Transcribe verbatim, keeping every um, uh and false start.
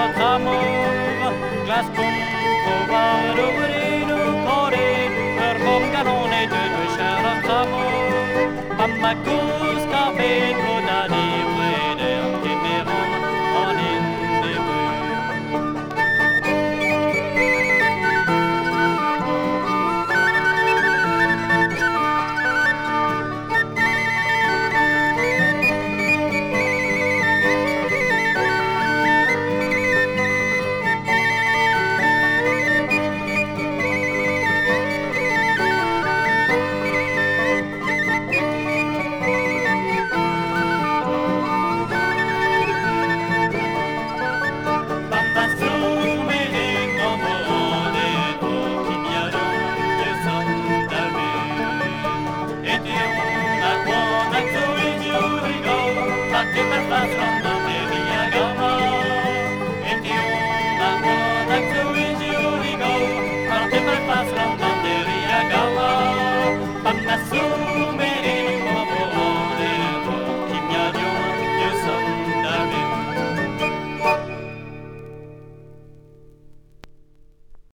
notre amour. Glace pour pouvoir ouvrir nos corées, leur bon galon et de deux cher notre amour. Mamma Cusca, Beco, Dani, Weder, Tiberon, on in the That's